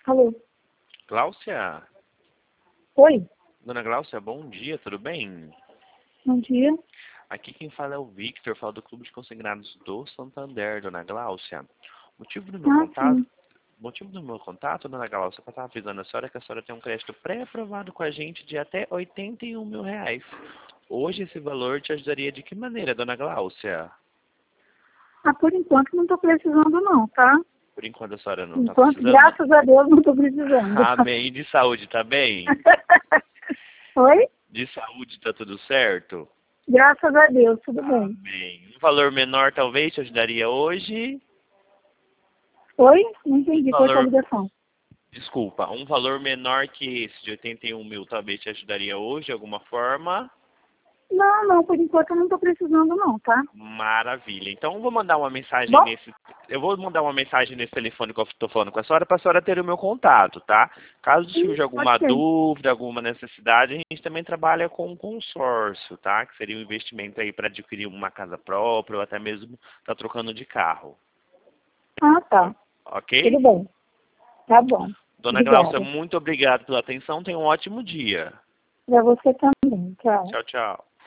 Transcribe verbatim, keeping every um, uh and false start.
Alô? Gláucia? Oi, Dona Gláucia, bom dia, tudo bem? bom dia. Aqui quem fala é o Victor, falo do Clube de Consignados do Santander, Dona Gláucia. Motivo do meu Ah, contato, sim. motivo do meu contato, Dona Gláucia, para estar avisando a senhora que a senhora tem um crédito pré-aprovado com a gente de até oitenta e um mil reais. Hoje esse valor te ajudaria de que maneira, Dona Gláucia? Ah, por enquanto não tô precisando não, tá? Por enquanto a senhora Por não está enquanto, precisando? graças a Deus, não tô precisando. Amém. E de saúde, tá bem? Oi? De saúde, tá tudo certo? Graças a Deus, tudo bem. Amém. Um valor menor talvez te ajudaria hoje? Oi? Não Um entendi, cortou a valor, ligação. desculpa, um valor menor que esse de oitenta e um mil talvez te ajudaria hoje de alguma forma? Não, não, por enquanto eu não tô precisando não, tá? Maravilha. Então eu vou mandar uma mensagem Bom? nesse, eu vou mandar uma mensagem nesse telefone que eu estou falando com a senhora para a senhora ter o meu contato, tá? Caso Sim, surja pode alguma ser. dúvida, alguma necessidade, a gente também trabalha com um consórcio, tá? Que seria um investimento aí para adquirir uma casa própria ou até mesmo estar trocando de carro. Ah, tá. Ok? Tudo bem. Tá bom. Dona Glaucia, Obrigada. muito obrigado pela atenção. Tenha um ótimo dia. Pra você também. Tchau. Tchau, tchau.